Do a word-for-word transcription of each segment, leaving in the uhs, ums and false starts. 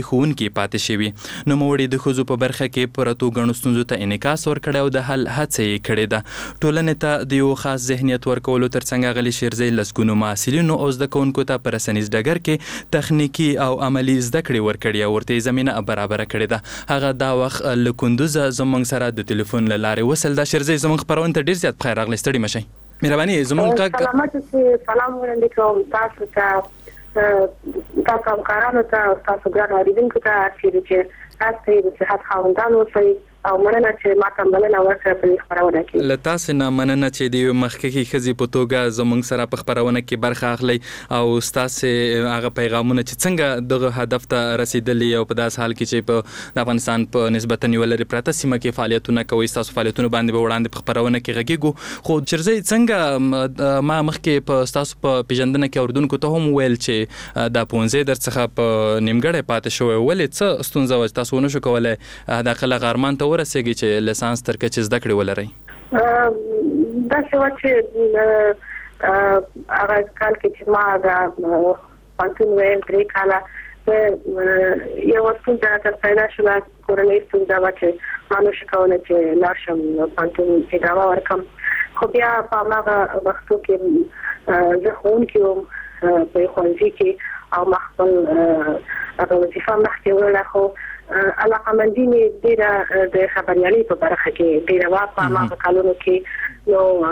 ښوونکي پاتې شوي. نوموړي د ښځو په برخه کې پرتو ګڼو ستونزو ته انعکاس ورکړی او د حل هڅه یې کړې ده. ټولنې ته د یو خاص ذهنیت ورکولو ترڅنګ غلي شیرزی لسګونو محصلینو او زده کوونکو ته په رسنیز ډګر کې تخنیکي او عملي زده کړې ورکړي او ورته زمینه برابره کړې ده. هغه دا وخت له کندوزه زموږ سره د ټلیفون له لارې وصل ده. شیرزی زموږ خپرونه ته ډېر زیات بخیر راغلی، ستړي مشئ. مهرباني زموږ غږ سلامات اوسئ. سلام وړاندې کوم تاسو ته تاسو همکارانو ته او تاسو ګران اوریدونکو ته چې تاسو د صحت خاوندان اوسئ او مننه چې ما ته مننه ورکړه په خبرونه کې. له تاسو نه مننه چې د مخکې ښځې په توګه زموږ سره په خبرونه کې برخه اخلي او تاسو هغه پیغامونه چې څنګه دغه هدف ته رسیدلی او په داس حال کې چې په افغانستان په نسبتا یو لري پراته سیمه کې فعالیتونه کوي، تاسو فعالیتونه باندې به وړاندې په خبرونه کې غږیږو. خو چرځي څنګه ما مخکې په تاسو په پیژندنه کې اوردونکو ته هم ویل چې د پونځه درڅخه په نیمګړې پاتې شوی، ولې څه ستونزه و تاسو ونه شو کولای د خپل غرمان ته ورسېږي چې لیسانس تر کچې زده کړې ولرئ؟ دا څه چې هغه کال کې چې ما د پانتون ویل درې کاله یو ستونزه تر پیدا شوه، کورنۍ ستونزه وه چې ما نشو کولی چې لاړ شم پانتون ادامه ورکړم. خو بیا په هماغه وختو کې زه ښوونکې وم په ښوونځي کې او ما خپل هغه وظیفه مخکې وړله. خو علاقه مندي مې ډېره د خبریالۍ په برخه کې ډېره وه په هماغه کلونو کې.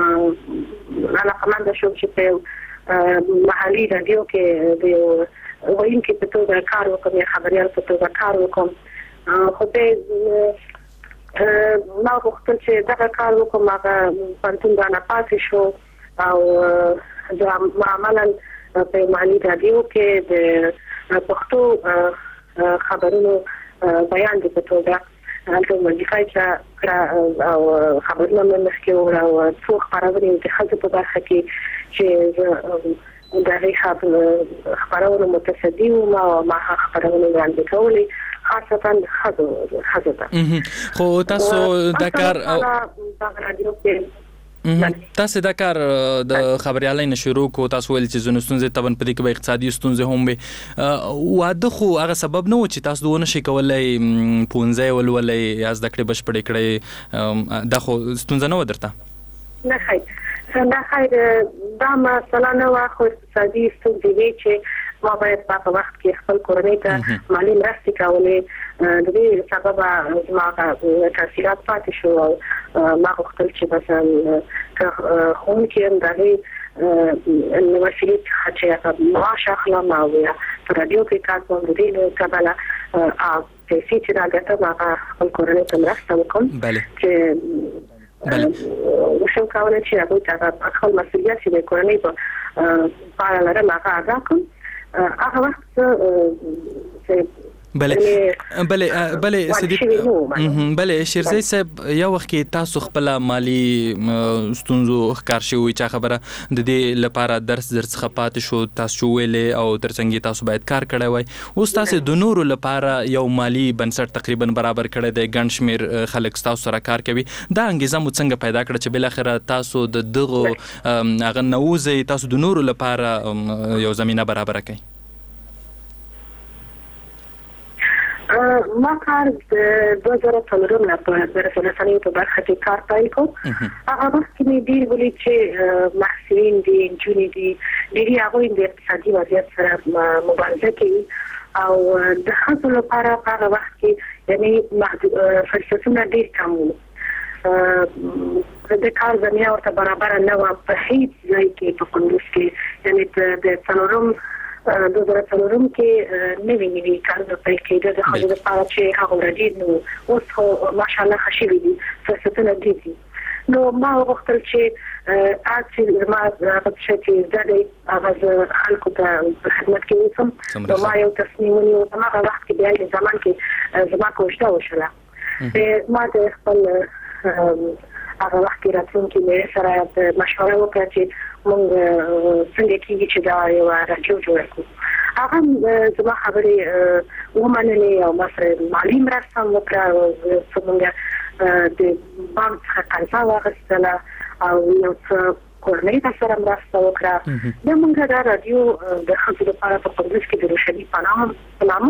نو علاقه منده شوم چې په محلي راډیو کې د یو ویونکي په توګه کار وکړم یا خبریال په توګه کار وکړم. خو بیا ما غوښتل چې دغه کار وکړم، هغه پانتون رانه پاتې شو او د عملاً په محلي راډیو کې د پښتو خبرونو بیان دي په توګه هلته وظیفه کړه او خبرونه مې مخکې وړه او څو خبرونه د ښځو په برخه کې چې د هغې خبرونه متصدي وم او ما خبرونه وړاندې کولې خاصتا د ښځو ته. خو تاسو دا کار تاسو دا کار د خبريالۍ نشرو کو، تاسو ول چې زونه ستونزې تبن په دې کې به اقتصادي ستونزې هم وي. واده خو هغه سبب نه و چې تاسو دونه شي کولای پونځه ولولې یا زده کړې بشپړې کړې، دا خو ستونزه نه و درته؟ نه خیر څنګه خیر دا مسله نه و، خو اقتصادي ستونزې وي چې ما باید په وخت کې خپل کورنۍ ته مالي مرستې کولې. د دې سبب زما تاثیرات پاتې شو او ما غوښتل چې مثلا ښوونکي هم د هغې له وسیلې څخه چې معاش اخلم او یا په راډیو کې کار کوم، د دې له کبله پیسې چې راګټم هغه خپل کورنۍ ته مرسته وکړم چې وشم کولی چې هغوی ته خپل مسؤلیت چې د کورنۍ په اړه لرم هغه ادا کړم. هغه وخت چې بله بله بله صدیق بله شیرزی صاحب یو وخت کې تاسو خپل مالی ستونزو ښکار شوی چې خبره د دې لپاره درس درڅخه پاتې شو، تاسو ویلې او ترڅنګ تاسو باید کار کړی وای. اوس تاسو د نورو لپاره یو مالی بنسټ تقریبا برابر کړی دی، ګڼ شمیر خلک تاسو سره کار کوي. دا انګیزه مو څنګه پیدا کړه چې بل اخره تاسو د دغه هغه نووزي تاسو د نورو لپاره یو زمينه برابر کړئ؟ ما کار د دوه زره څلورم نه په رسنیو په برخه کې کار پیل کړ. هغه وخت کې مې ډېر ولید چې محصلین دي، نجونې دي، ډېری هغوی د اقتصادي وضعیت سره مبارزه کوي او د ښځو لپاره په هغه وخت کې یعنې فرصتونه ډېر کم وو. د کار زمینه ورته برابره نه وه په هیڅ ځای کې په کندوز کې، یعنې د څلورم دوه زره څلورم کې نوي نوي کارونه پیل کېده د ښځو لپاره چې هغه ډېر نو اوس خو ماشاءالله ښه شوي دي، فرصتونه ډېر دي. نو ما وغوښتل چې هغه چې زما هغه څه چې زده دی هغه زه خلکو ته په خدمت کې اوسم. نو ما یو تصمیم ونیو په هغه وخت کې بیا د زمان کې زما کوژده وشوله. ما د خپل هغه وخت کې راتلونکي مې سره مشوره وکړه چې موږ څنګه کېږي چې دا یو راډیو جوړ کړو. هغه زما خبرې ومنلې او ما سره مالي مرسته وکړه، چې موږ د بانک څخه قرضه واخیستله او یو څه کورنۍ ته سره مرسته وکړه. بیا موږ دا راډیو د ښځو لپاره په کندوز کې د روشني په نامه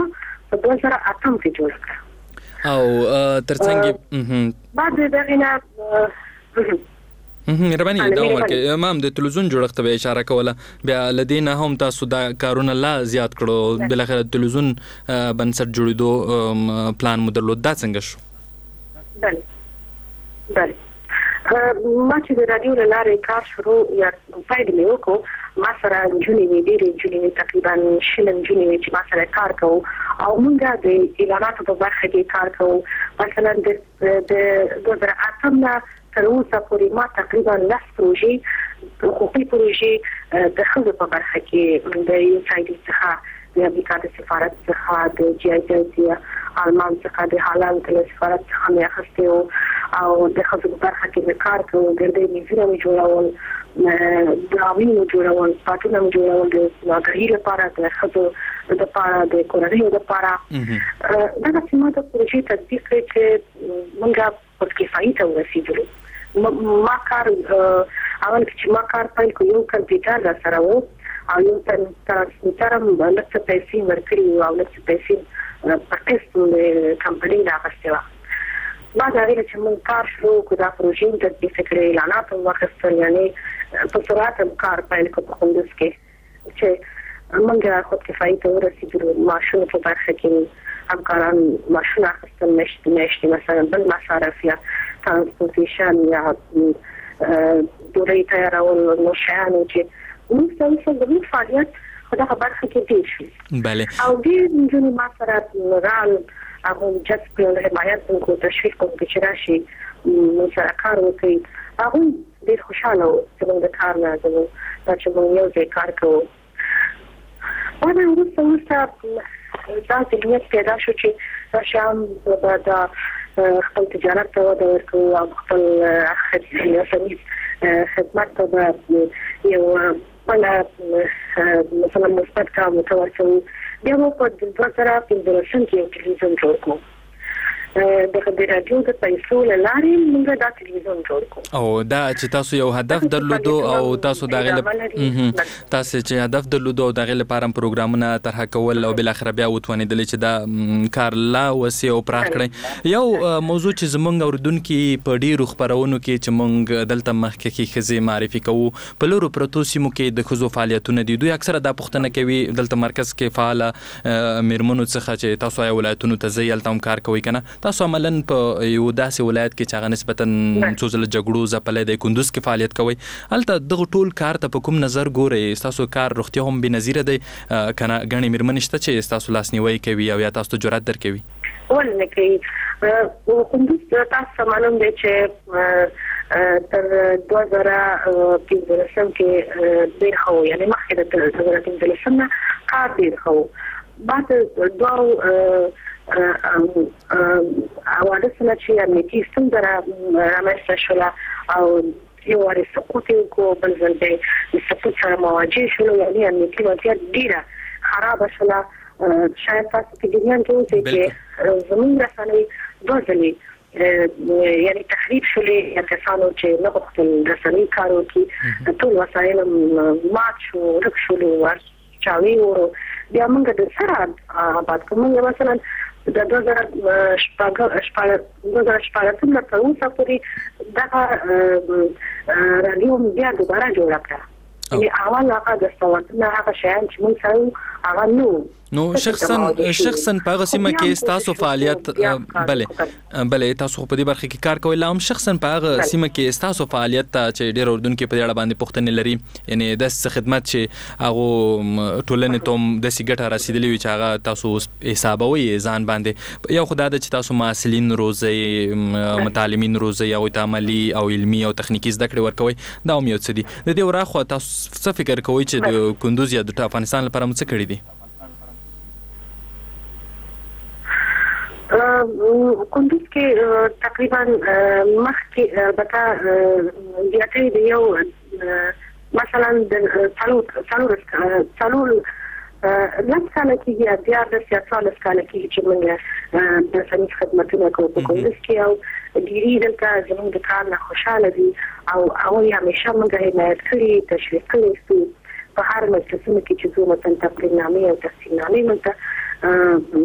په دوه زره اتم کې جوړ کړ او ترڅنګ بعد دغه نه رباني دا عمر کې امام د تلویزیون جوړښت به اشاره کوله بیا لدینا هم تاسو دا کارونه لا زیات کړو بل اخر تلویزیون بنسټ جوړېدو پلان مو درلود دا څنګه شو بله بله ما چې د رادیو لاره کار شروع یا پیل مې وکړو ما سره جونې وی ډېرې جونې تقریبا شلم جونې چې ما سره کار کوو او موږ د اعلاناتو په برخه کې کار کوو مثلا د دوه زره اتم نه تر اوسه پورې ما تقریبا لس پروژې حقوقي پروژې د خلکو په برخه کې د یو سایډ څخه د امریکا د سفارت څخه د جی آی ټي آلمان څخه د هالند د سفارت څخه مې اخیستو او د خلکو په برخه کې کار کوو ګردې میزونه مې جوړول دراوینو جوړول پاتونه مې جوړول د ناګهي لپاره د خلکو د لپاره د کورنیو لپاره دا چې ما د پروژې تطبیق کړې چې موږ په کفایي ته ورسېدلو ما کار اول چې ما کار پیل کو یو کمپیوټر را سره وو او یو ترانسمیټر هم لکه پیسې ورکړي او لکه پیسې پټیسټ د کمپنۍ راغستې و بعد هغه چې موږ کار شروع کړو دا پروژې د دې فکرې اعلانات واخیستل یعنی په سرعت کار پیل کو په کندوز کې چې موږ خود کفایي ته ورسېدلو ماشوم په برخه کې همکاران ماشوم اخیستل نشته نشته مثلا بل مصارف یا ترانسپورتیشن یا دوری تیارول نو شیانو چې موږ څه د فعالیت خدا خبر کې ډیر شي بله او دې جنو ما سره رال هغه جذب په حمایت کو تشویق کوم چې راشي نو سره کار وکړي هغه ډیر خوشاله و چې موږ کار نه کوو چې موږ یو ځای کار کوو او دا ورته ورته دا چې نیت پیدا شو چې شام دا خپل تجارت ته وده ورکړو او خپل خدمت ته یو بل مثلا مثبت کار متوسل بیا مو په دوه زره پنځلسم کې یو تلویزیون جوړ کړو دغه د رادیو د پیسو لارې موږ دا تلویزیون جوړ کړو او دا چې تاسو یو هدف درلودو او تاسو دا غل تاسو چې هدف درلودو او دا غل لپاره پروګرامونه طرح کول او بل اخر بیا وتونیدل چې دا کار لا وسی او پراخ کړی یو موضوع چې زمونږ اوردونکو په ډیرو خبرونو کې چې مونږ دلته مخکې کې خزي معرفي کوو په لورو پروتو سیمو کې د خزو فعالیتونه دي دوی اکثره دا پښتنه کوي دلته مرکز کې فعال میرمنو څخه چې تاسو یې ولایتونو ته ځئ تم کار کوي کنه تاسو عملاً په یو داسې ولایت کې چې هغه نسبتاً څو ځله جګړو ځپلې د کندوز کې فعالیت کوي هلته دغه ټول کار ته په کوم نظر ګورئ تاسو کار روغتیا هم بنظیره دی کنه غني میرمنې شته چې تاسو لاسنیوي کوي او یا تاسو جرأت درکوي ولنه کوي کندوز تاسو معلوم دی چې تر دوه زره پنځلسم کې ډېر خو یعنی مخکې د دوه زره پنځلسم نه کار ډېر خو بعد دوه اواده سره چې امنیتي ستونزه رامنځته شوه او یو واري سقوط کو بل ځل د سقوط سره مواجه شول یعنی امنیتي وضعیت ډیره خراب شوه شاید تاسو په دنیا کې اوسئ چې زموږ رسنۍ دوه ځلې یعنی تخریب شولې یا کسانو چې نه غوښتل رسنۍ کار وکړي ټول وسایل مات شو ورک شول چاوي ورو بیا موږ د سره آباد کوم مثلا د دوه زره شپږ شپږ دوه زره شپږ تم تر اوسه پورې دا رادیو بیا دوباره جوړ کړه یعنی اول هغه د ستواتنه هغه شیان چې موږ سره هغه نو نو شخصا شخصا په هغه سیمه کې تاسو فعالیت بله بله تاسو په دې برخه کې کار کوئ لا هم شخصا په هغه سیمه کې تاسو فعالیت ته چې ډېر اردوونکو په اړه باندې پوښتنې لري یعنی د خدمت چې هغه ټولنې ته د سیګټه رسیدلې وي چې هغه تاسو حسابوي ځان باندې یو خدای د چې تاسو معلمین روزي متعلمین روزي او عملی او علمي او تخنیکی زده کړې ورکوي دا هم یو څه دي د دې وراخو تاسو څه فکر کوئ چې د کندوز یا د افغانستان لپاره څه کړی دي کندوز کې تقریبا مخکې البته زیاتې دی یو مثلا د څلور څلور څلور لږ کال کې بیا د سیاست کال کې چې موږ د فني خدماتونه کوو په کندوز کې او ډیری دلته زموږ د کار نه خوشاله دي او او همیشه موږ حمایت کړی تشویق کړی په هر مجلسونو کې چې زموږ مثلا تقریرنامې او تفصیلنامې موږ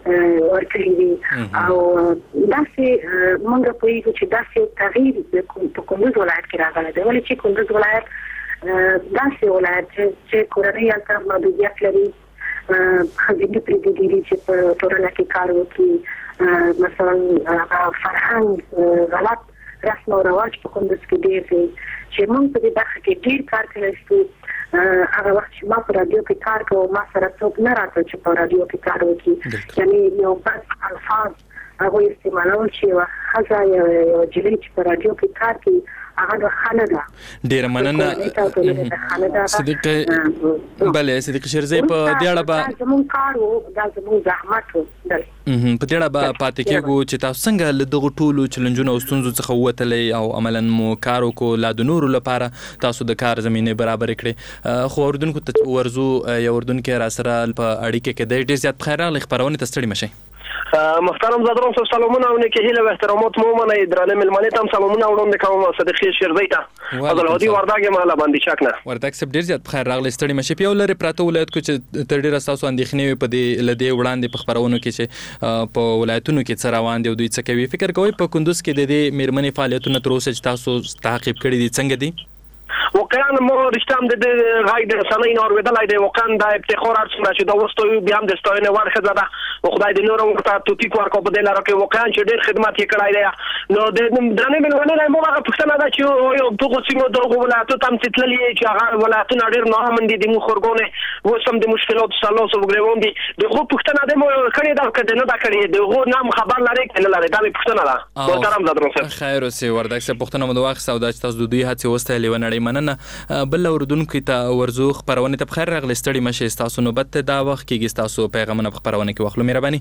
ورکړي دي او داسې موږ پوهیږو چې داسې تغییر په کندوز ولایت کې راغلی دی ولې چې کندوز ولایت داسې ولایت چې کورنۍ هلته محدودیت لري ښځینه پرېږدي چې په ټولنه کې کار وکړي مثلا فرهنګ غلط رسم او رواج په کندوز کې ډېر دی چې موږ په دې برخه کې ډېر کار کولی شو هغه وخت چې ما په رادیو کې کار کوم ما سره څوک نه راته چې په رادیو کې کار وکړي یعنې یو بس الفاظ هغوی استعمالول چې یوه ښځه یوه نجلۍ چې په رادیو کې کار کوي هغه د خانه ده ډیره مننه صدیقه بله صدیقه شیرزی په دې اړه به زموږ کار و دا زموږ زحمت و په دې اړه به پاتې کېږو چې تاسو څنګه له دغو ټولو چلنجونو او ستونزو څخه ووتلی او عملا مو کار وکړو لا د نورو لپاره تاسو د کار زمینې برابرې کړې خو اردوونکو ته ورځو یو اردوونکی راسره په اړیکه کې دی ډېر زیات پخیر راغلی خپرونې ته ستړي مه شئ محترم زادران صاحب سلامونه او نیکې هیله و احترامات مو ومنئ درانه مېلمنې ته هم سلامونه وړاندې کوم صدیقې شیرزی ته عبدالهادي وردګ یم له باندې شک نه وردګ صاحب ډېر زیات پخیر راغلی ستړي مه شئ په یو لرې پراته ولایت کې چې تر ډېره ستاسو اندېښنې وي په دې له دې وړاندې په خپرونو کې چې په ولایتونو کې څه روان دي او دوی څه کوي فکر کوئ په کندوز کې د دې مېرمنې فعالیتونه تر اوسه چې تاسو تعقیب کړي دي څنګه دي واقعا ما رشته هم د غای د رسنۍ نه اورېدلی دی واقعا دا افتخار هر څومره چې دا وروسته بیا هم د ستاینې وړ ښځه ده خدای دې نور هم ورته توفیق ورکړو په دې لاره کې واقعا چې ډېر خدمت یې کړی دی نو د درنې مېلمنې نه موږ هغه پوښتنه ده چې دغو سیمو دغو ولایتو ته هم چې تللي چې هغه ولایتونه ډېر ناامن دي د موږ خورګونې اوس هم د مشکلاتو سره لاس او ګرېوان دي د هغو پوښتنه ده مو کړې ده که نه ده کړې د هغو نه هم خبر لرئ که نه لرئ دا مې پوښتنه ده محترم زادران صاحب خیر اوسې وردګ صاحب پوښتنه مو د واخیسته او دا چې تاسو د دوی هڅې وستایلې یوه نړۍ مننه بل اردوونکو ته ورځو خپرونې ته بخیر راغلی ستړي مه شئ ستاسو نوبت دی دا وخت کېږي ستاسو پیغامونه په خپرونه کې واخلو مهرباني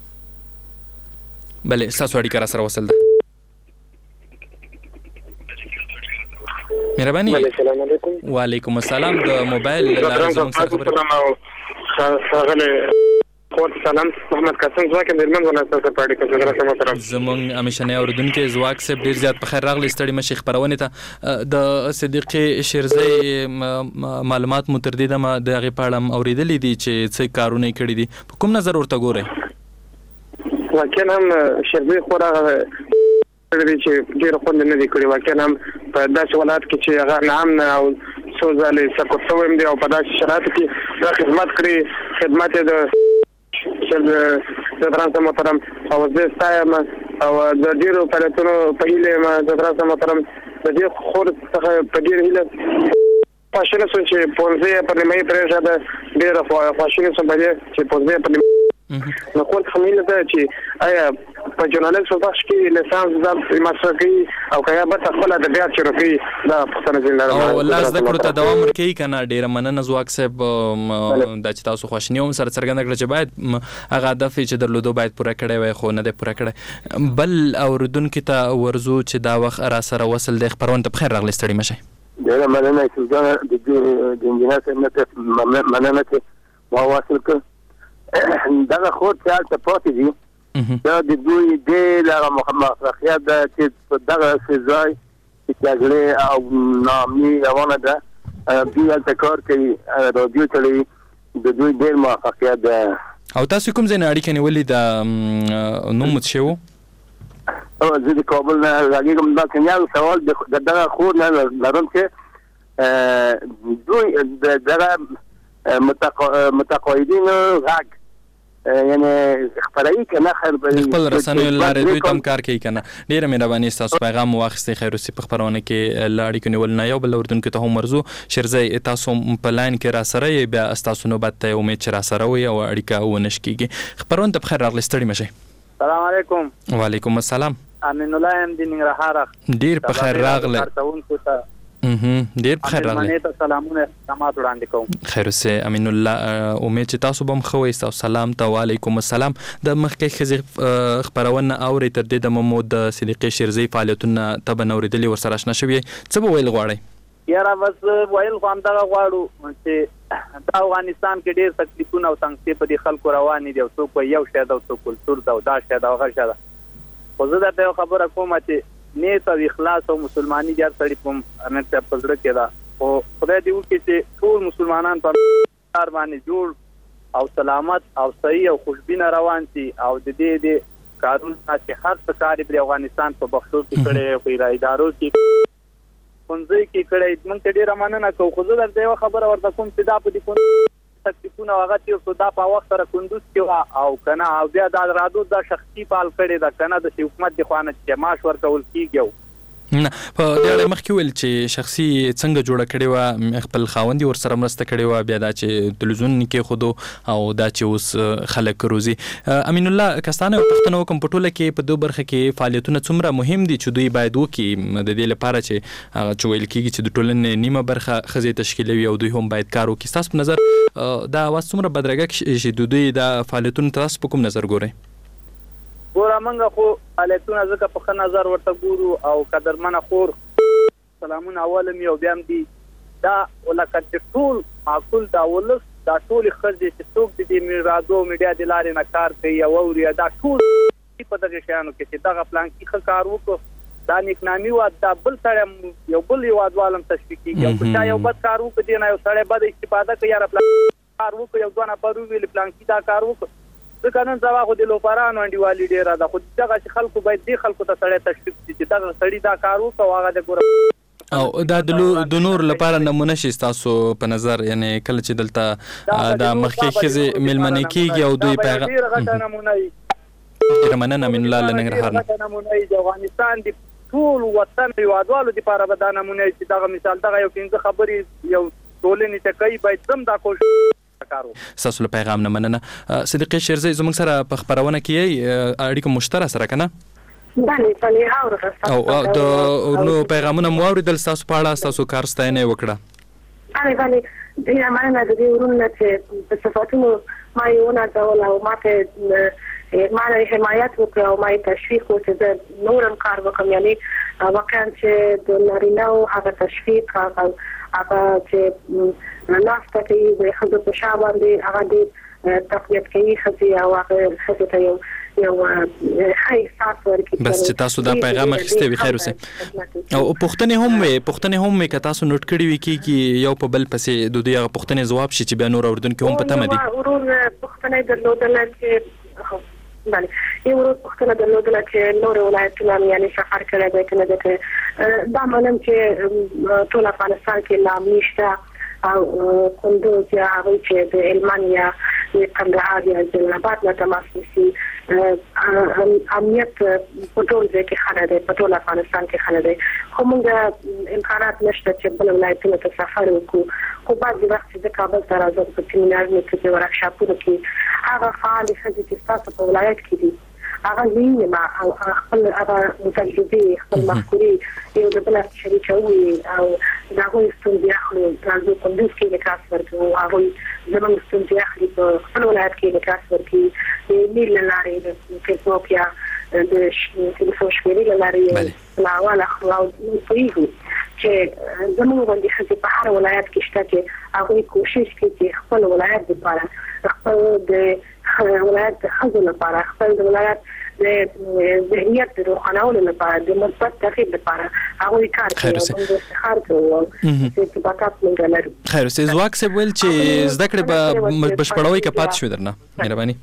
بلې ستاسو اړیکه را سره وصل ده مهرباني وعلیکم السلام د موبایل له لارې زموږ سره خبرې سلام محمد قاسم ځواک د هلمند ولایت څخه په اړیکه کې درته محترم زموږ همیشنی اورېدونکی ځواک صاحب ډېر زیات په خیر راغلی ستړي مه شئ خپرونې ته د صدیقې شیرزی معلومات مو تر دې دمه د هغې په اړه هم اورېدلي دي چې څه کارونه یې کړي دي په کوم نظر ورته ګورئ واقعا هم شیرزی خورا چې ډېره خوند نه دي کړي واقعا هم په داسې ولایت کې چې هغه ناامنه او څو ځلې سقوط شوی هم دی او په داسې شرایطو کې دا خدمت کړي خدمت یې د زادران صاحب محترم او زه ستایم او د ډېرو فعالیتونو په هیله یم زادران صاحب محترم د دې خور څخه په ډېره هیله خواشینی شوم چې پوهنځی یې پر نیمایي پرېښوده ډېره خواشینی شوم په دې چې پوهنځی یې پر نیمایي نو کول څخه مینه ده چې آیا په ژورنالیزم بخش کې لیسانس زده ماسټر کوي او که یا بېرته خپل ادبیات شروع کوي دا پوښتنه ځینې لرم او لا زده کړو ته دوام ورکوي که نه ډېره مننه ځواک صاحب دا چې تاسو خواشیني هم سره څرګنده کړه چې باید هغه هدف چې درلودو باید پوره کړی وای خو نه دی پوره کړی بل اورېدونکي ته ورځو چې دا وخت را سره وصل دی خپرونې ته بخیر راغلی ستړي مه شئ ډېره مننه یوسفجان د انجینر صاحب نه مننه چې ما واصل کړ دغه خور چې هلته پاتې دي دا د دوی ډېر هغه موفقیت ده چې په دغه ځای چې جګړې او ناامني روانه ده دوی هلته کار کوي رادیو چلوي د دوی ډېر موفقیت ده او تاسو کوم ځای نه اړیکه نیولې ده نوم مو څه شی و زه د کابل نه راغېږم دا که یو سوال د دغه خور نه لرم چې دوی د دغه متقاعدینو غږ یعنی خبرایی که نه خیر د خپل رسنیو لارې دوی ته هم کار کوي که نه ډېره مهرباني ستاسو پیغام مو واخیستی خیر اوسې په خپرونه کې له اړیکو نیولو نه یو بل اورېدونکو ته هم ورځو شیرزی تاسو په لاین کې را سره یې بیا ستاسو نوبت ته امید چې را سره وي او اړیکه ونه شکېږي خپرونې ته بخیر راغلی ستړي مه شئ سلام علیکم وعلیکم السلام امین الله یم د ننګرهار ډېر په خیر راغلی ډېر په خیر راغلی مېلمنې ته سلامونه احترامات وړاندې کوم خیر اوسې امین الله امید چې تاسو به هم ښه وئ ستاسو سلام ته وعلیکم السلام د مخکې ښځې خپرونه اورئ تر دې دمه مو د صدیقې شیرزی فعالیتونه طبعا اورېدلي ورسره اشنا شوي څه به ویل غواړئ یاره بس ویل خو همدغه غواړو چې دا افغانستان کې ډېر تکلیفونه او تنګسې په دې خلکو روانې دي او څوک وایي یو شی ده او څوک کلتور ده او دا شی ده او هغه شی ده خو زه درته یو خبره کومه چې نیت او اخلاص او مسلماني هر سړي په امیر صاحب په زړه کې ده خو خدای دې وکړي چې ټول مسلمانان په کار باندې جوړ او سلامت او صحیح او خوشبینه روان شي او د دې د کارونه چې هر څه کار په افغانستان په بخښو کې کړي په ادارو کې څنګه کې کړي موږ ته ډیره مننه کوو. خو زه درته یو خبره ورته کوم چې دا په دې تکلیفونه هغه چې دا په وخت سره کندوز کې او کنه او بیا دا رادو دا شخصي پال کړي دا کنه د حکومت د خوانه چې معاش ورکول کیږي. نه په دې اړه مخکې ویل چې شخصي څنګه جوړه کړې و خپل خاوندي ور سره مرسته کړې و بیا دا چې تلویزیون کې خودو او دا چې اوس خلک روزي. امین الله کستانه پښتنو کوم پټوله کې په دوه برخه کې فعالیتونه څومره مهم دي چې دوی باید وکړي د دې لپاره چې هغه چویل کېږي چې د ټولنې نیمه برخه خزې تشکیلوي او دوی هم باید کار وکړي. تاسو په نظر دا واس څومره بدرګه چې دوی دا فعالیتونه تاسو په کوم نظر ګورئ؟ ګوره منګه خو فعالیتونه ځکه په ښه نظر ورته ګورو او قدرمنه خور سلامونه اولم یو بیا هم دي دا ولکه چې ټول معقول دا ولس دا ټولې ښځې چې څوک د دې رادیو میډیا د لارې نه کار کوي او اوري دا ټول په دغه شیانو کې چې دغه پلان کې ښه کار وکړو دا نیکنامي وه دا بل سړی یو بل هېوادوالم تشویق کېږي او که چا یو بد کار وکړو دې نه یو سړی بد استفاده کوي یاره پلان کار وکړو یو دوه نفر وویلې پلان کې دا کار وکړو ځکه نن سبا خو د لوپرانو انډیوالي ډېره ده خو دغه چې خلکو باید دې خلکو ته سړی تشویق شي چې دغه سړي دا کار وکړو هغه د ګوره او دا د نور لپاره نمونه شي ستاسو په نظر یعنی کله چې دلته دا مخکې ښځې میلمنې کېږي او دوی پیغام ډېره غټه نمونه وي. ډېره مننه امین الله له ننګرهار نه. غټه نمونه وي د افغانستان د ټول وطن هېوادوالو دپاره به دا نمونه وي چې دغه مثال دغه یو پنځه خبرې یو ټولنې ته کوي باید زم دا کوشش ستاسو له پیغام نه مننه. صدیقې شیرزی زموږ سره په خپرونه کې اړیکه مشترک سره کنه بله بله اورم او د نو پیغامونه مو اوریدل ستاسو په اړه ستاسو کار ستاینه وکړه. بله بله ډېره مننه د دې ورونه چې په صفاتونو ما یې ونازول او ما ته ما نه حمایت وکړه او ما یې تشویق وکړ چې زه نورم کار وکړم یعنی واقعا چې د نارینه‌و هغه تشویق هغه هغه چې ناسته کوي د ښځو په شا باندې هغه د تقویت کوي ښځې او هغه ښځو ته یو یو ښه احساس ورکړي. بس چې تاسو دا پیغام اخیستی وي خیر اوسئ او پوښتنې هم وي پوښتنې هم وي که تاسو نوټ کړي وي کېږي یو په بل پسې د دوی هغه پوښتنې ځواب شي چې بیا نور اورېدونکي هم په تمه دي. ورور پوښتنه یې درلودله چې بله یو ورور پوښتنه درلودله چې نورې ولایتونه یعنې سفر کړی دی که نه دی کړی. دا منم چې ټول افغانستان کې لا امني شته او کندوز یا هغوی چې د هلمند یا د کندهار یا جلال آباد نه تماس نیسي امنیت په ټول ځای کې ښه نه دی په ټول افغانستان کې ښه نه دی خو موږ امکانات نشته چې بل ولایتونو ته سفر وکړو. خو بعضې وخت چې زه کابل ته راځم په سیمینارونو کې په ورکشاپونو کې هغه فعالې ښځې چې ستاسو په ولایت کې دي هغه وینم او خپل هغه تجربې خپل مفکورې یو د بل شریکه وي او د هغوی ستونزې اخلو راځو کندوز کې انعکاس ورکړو هغوی زموږ ستونزې اخلي په خپل ولایت کې انعکاس ورکړي د میل له لارې د فیسبوک یا د تلیفون شمېرې له لارې لاول اخلو او موږ پوهېږو چې زموږ غوندې ښځې په هر ولایت کې شته چې هغوی کوشش کوي چې خپل ولایت دپاره خپل د ولایت د ښځو لپاره خپل د ولایت د ذهنیت د روښانولو لپاره د مثبت تغییر لپاره هغوی کار کوي او موږ افتخار کوو چې ارتباطات موږ لرو. خیر اوسئ ځواک صاحب ویل چې زده کړې به بشپړوئ که پاتې شوې درنه مهرباني.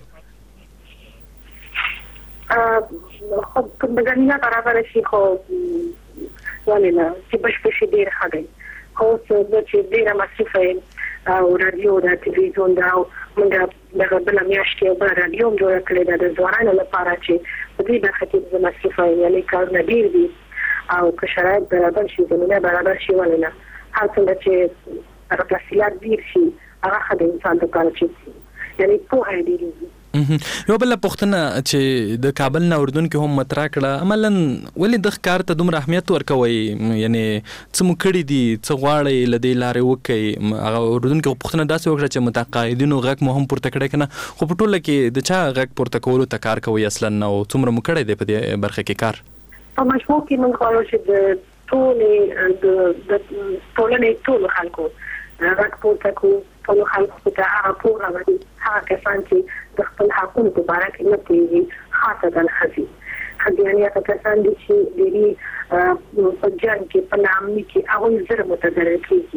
خو که زمینه برابره شي خو ولې نه چې بشپړ شي ډېر ښه دی. خو اوس زه چې ډېره مصروفه یم او رادیو دا تلویزیون دا او موږ دغه بله میاشت یو بله رادیو هم جوړه کړې ده د ځوانانو لپاره چې په دې برخه کې زه مصروفه یم یعنې کارونه ډېر دي او که شرایط برابر شي زمینه برابر شي ولې نه هر څومره چې هغه تحصیلات ډېر شي هغه ښه د انسان دپاره چې یعنې پوهه یې ډېرېږي. یو بله پوښتنه چې د کابل نه اردوونکي هم مطرح کړه عملا ولې دغه کار ته دومره اهمیت ورکوئ یعنې څه مو کړي دي څه غواړئ له دې لارې وکړئ هغه اردوونکي پوښتنه داسې وکړه چې متقاعدینو غږ مو هم پورته کړی که نه خو په ټوله کې د چا غږ پورته کولو ته کار کوئ اصلا او څومره مو کړی دی په دې برخه کې کار؟ په مجموع کې موږ غواړو چې د ټولې د ټولنې ټولو خلکو غږ پورته کړو ټولو خلکو ته هغه پوهه ورکړي هغه کسان چې د خپل حقونو په باره کې نه پوهېږي خاصتا ښځې ښځې یعنې هغه کسان دي چې ډېرې په جنګ کې په ناامني کې هغوی زر متضرر کېږي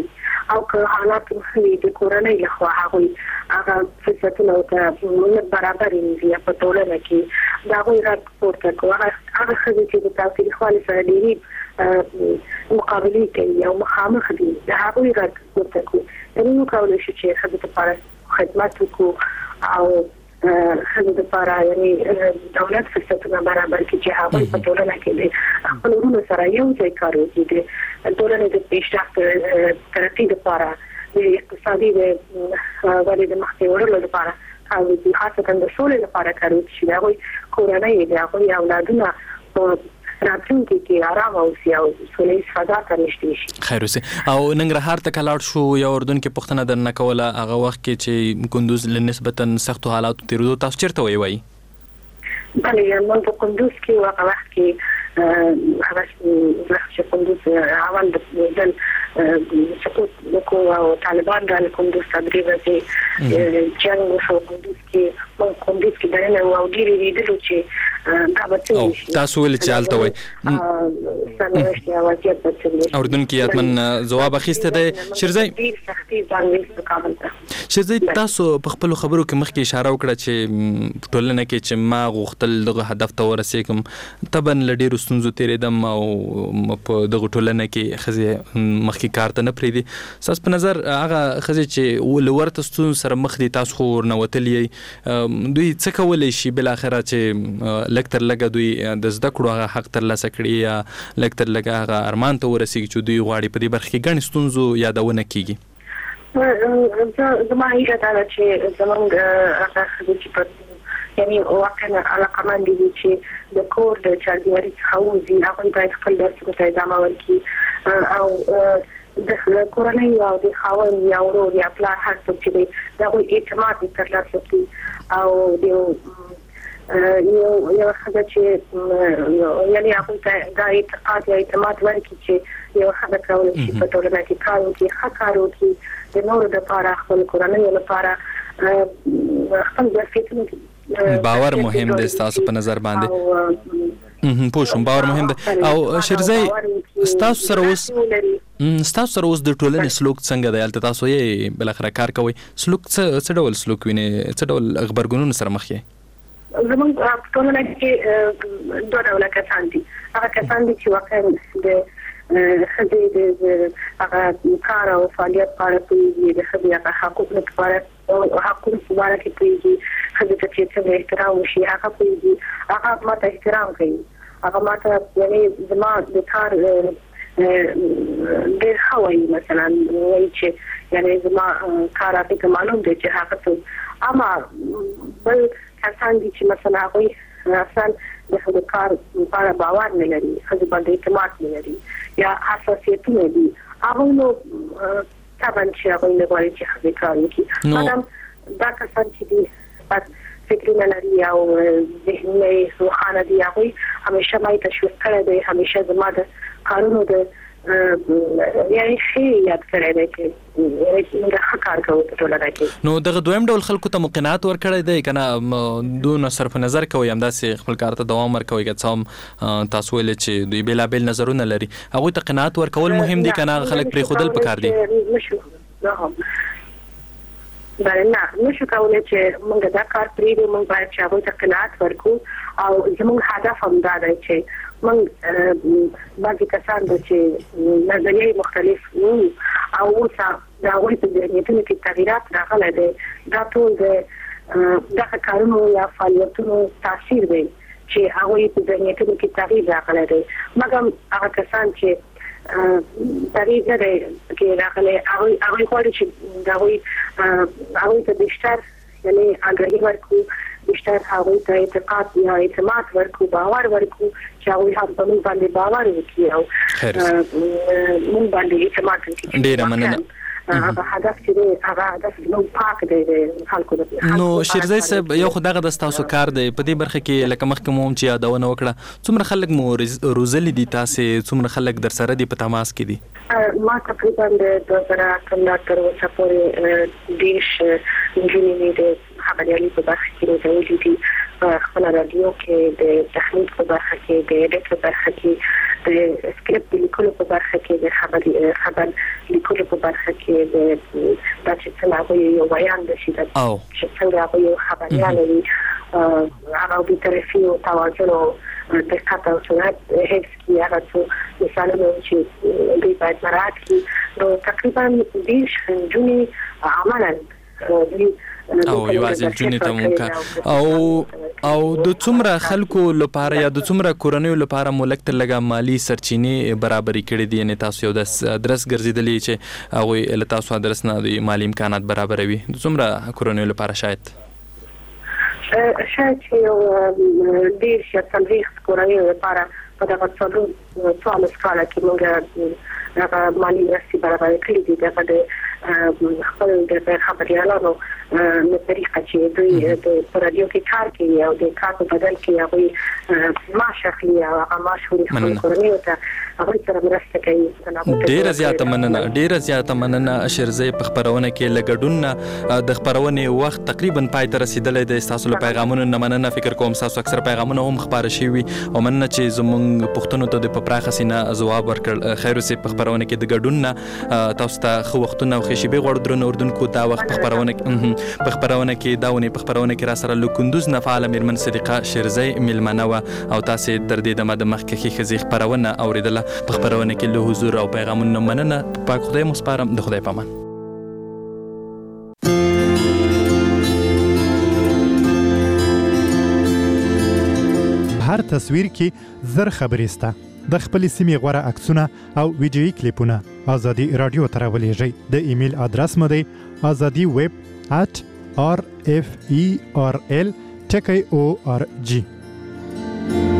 او که حالات مخوي د کورنۍ لخوا هغه هغه فرصتونه ته برابر دي په ټولنه کې دا غوړي راپورته کوي هغه خزي چې د تاوتریخوالي سره ډېری مقابله کوي او مخامخ دي دا هغه راپورته کوي نو کولای شي چې خزي لپاره خدمات وکړو او خزي لپاره یعنی دولت فرصتونه برابر کړي چې هغه په ټولنه کې د خپل ورونو سره یو ځای کار وکړي د ټولنې د پیشرفت ترقی لپاره د اقتصادي د ولې د مخکې وړلو لپاره او د خاصه د سولې لپاره کار وکړي دا وي کورنۍ د هغه اولادونه په راتلونکي کې آرام او سیاو سولې فضا ته نشته شي. خیر اوسه او ننګرهار ته کلاړ شو یا اردن کې پښتنه درنه کوله هغه وخت کې چې کندوز لنسبتا سخت حالات تیرودو تاسو چیرته وی وای؟ بله من په کندوز کې هغه وخت کې هغه چې کندوز اول د سقوط وکړو او طالبان د کندوز تدریب چې جنگ وشو کندوز کې په کندوز کې دنه او ډیری لیدلو چې دا به تاسو ول چې حالت وای سمشتي او چې په اردن کې اتمن جواب اخیسته ده شیرزای شیرزای تاسو په خپل خبرو کې مخکې اشاره وکړه چې ټولنه کې چې ما غوښتل دغه هدف ته ورسېږم تبن لډیرو ستونزو تیرېدم او په دغه ټولنه کې خزي مخکې کار ته نه پریدي ساس په نظر هغه خزي چې ولورته ستونزو سره مخ دي تاسو خو ورنوتلې دوی څه کولای شي بل اخره چې لکتر لګه دوی د زده کړو هغه حق تر لاسه کړي یا لکتر لګه هغه ارمان ته ورسېږي چې دوی غواړي په دې برخه کې ګڼ ستونزو یادونه کیږي. زما هیله دا ده چې زمونږ هغه خزي چې یعنی واقعا علاقه مند دي چې د کور د چارجوري خوځي هغه باید خپل درس ته ادامه ورکړي او د کورنۍ او د خاوند یا ورور یا پلار هر څه چې دا غوي اعتماد ترلاسه کړي او د یو یو خدای چې یعنی هغه ته د اعتقاد او اعتماد ورکړي چې یو خدای کولای شي په ټولنه کې کار وکړي ښه کار وکړي د نور لپاره خپل کورنۍ لپاره خپل ځکه باور مهم دی تاسو په نظر باندې پوښوم باور مهم دی او شیرزای تاسو سره اوس تاسو سره اوس د ټولنې سلوک څنګه دی البته تاسو یې بل اخر کار کوي سلوک څه ډول سلوک ویني څه ډول خبرګونونه سره مخ یې زموږ په ټولنه کې دوه ډول کسان دي هغه کسان دي چې واقعا د خدي د هغه کار او فعالیت لپاره کوي د خدي هغه حقوق لپاره او حقوق لپاره کې کوي خدي ته چې احترام وشي هغه کوي هغه ماته احترام کوي هغه ماته یعنی زما د کار ډېر خوي مثلا وایي چې یعنی زما کار اته معلوم دی چې هغه څه اما بل کسان دي چې مثلا هغه اصل د خپل کار لپاره باور نه لري خدي باندې اعتماد نه لري یا حساسیتونه دي هغه نو طبعا چې هغه نه غواړي چې خدي کار وکړي مادام دا کسان چې دي فکرونه لري او ذهني روحانه دي هغه همیشه مې تشویق کړی دی همیشه زما د قانونو د یعنی شي یاد کړی دی چې موږ ښه کار کوو په ټولنه کې نو دغه دویم ډول خلکو ته مقنعات ورکړی دی کنه دون صرف نظر کوي همداسې خپل کار ته دوام ورکوي که څه هم تاسو ویل چې دوی بېلابېل نظرونه لري هغوی ته قناعت ورکول مهم دي کنه خلک پرېښودل پکار دي بله نه نشو کولای چې موږ دا کار پرېږدو موږ باید چې هغوی ته قناعت ورکړو او زموږ هدف هم دا دی چې موږ بعضې کسان دي چې نظریې مختلف وو او اوس د هغوی په ذهنیتونو کې تغییرات راغلی دی دا ټول د دغه کارونو یا فعالیتونو تاثیر دی چې هغوی په ذهنیتونو کې تغییر راغلی دی مګر هغه کسان چې تغییر نه دی کې راغلی هغوی هغوی غواړي چې د هغوی هغوی ته بیشتر یعنی آگاهی ورکړو بیشتر هغوی ته اعتقاد یا اعتماد ورکړو باور ورکړو چې هغوی هم په موږ باندې باور وکړي او موږ باندې اعتماد وکړي ډېره مننه هغه هدف چې دی هغه هدف نو پاک دی د خلکو د نو شیرزای صاحب یو خو دغه د تاسو کار دی په دې برخه کې لکه مخکې مو هم چې یادونه وکړه څومره خلک مو روزلي دي تاسې څومره خلک در سره دي په تماس کې دي ما تقریبا د دوه زره اتم تر اوسه پورې دېرش نجونې مې د خبریالي په برخه کې روزلي دي په خپله راډیو کې د تخنیک په برخه کې د ایډیټ په برخه کې د سکرپټ لیکلو په برخه کې د خبر خبر لیکلو په برخه کې د د چې څنګه یو بیان د شي د چې څنګه یو خبريال وي هغه د طرفي او توازن او دقت او سرعت هیڅ کې هغه څه مثالونه چې د باید مراعات کړي نو تقریبا بیش جونی عملاً او یوازې جونې ته ممکن او او د څومره خلکو لپاره یا د څومره کورنیو لپاره مولک تر لګا مالی سرچینې برابرې کړې دي یعنې تاسو یو د درس ګرځېدلې چې هغوی له تاسو درس نه د مالی امکانات برابروي د څومره کورنیو لپاره شاید شاید چې یو ډېر شي څلوېښت کورنیو لپاره په دغه څلور څوارلس کاله کې موږ هغه مالي مرستې برابرې کړې دي دغه د خپل د خبریالانو په طریقه چې دوی د رادیو کې کار کوي او د کار په بدل کې هغوی معاش اخلي او هغه معاش وړي خپل کورنیو ته هغوی سره مرسته کوي. ډېره زیاته مننه ډېره زیاته مننه شیرزۍ په خپرونه کې له ګډون نه د خپرونې وخت تقریبا پای ته رسېدلی دی. ستاسو له پیغامونو نه مننه. فکر کوم ستاسو اکثره پیغامونه هم خپاره شوي او مننه چې زموږ پوښتنو ته د په پراخه سینه ځواب ورکړ. خیر اوسې په خپرونه کې د ګډون نه تاسو ته ښه وختونه او ښې شېبې غواړو. درنو اردونکو دا وخت په خپرونه په خپرونه کې دا ونې په خپرونه کې را سره له کندوز نه فعاله مېرمن صدیقه شیرزۍ میلمنه وه او تاسې تر دې دمه د مخکښې ښځې خپرونه اورېدله. په خپرونه کې له حضور او پیغامونو مننه. پاک خدای مو سپارم. د خدای په امان. هر تصویر کې زر خبرې سته. د خپلې سیمې غوره عکسونه او ویډیویي کلیپونه ازادي راډیو ته راولېږئ. د ایمیل ادرس مو دی ازادي ویب ات آر اف ای آر ال ټکی او آر جی.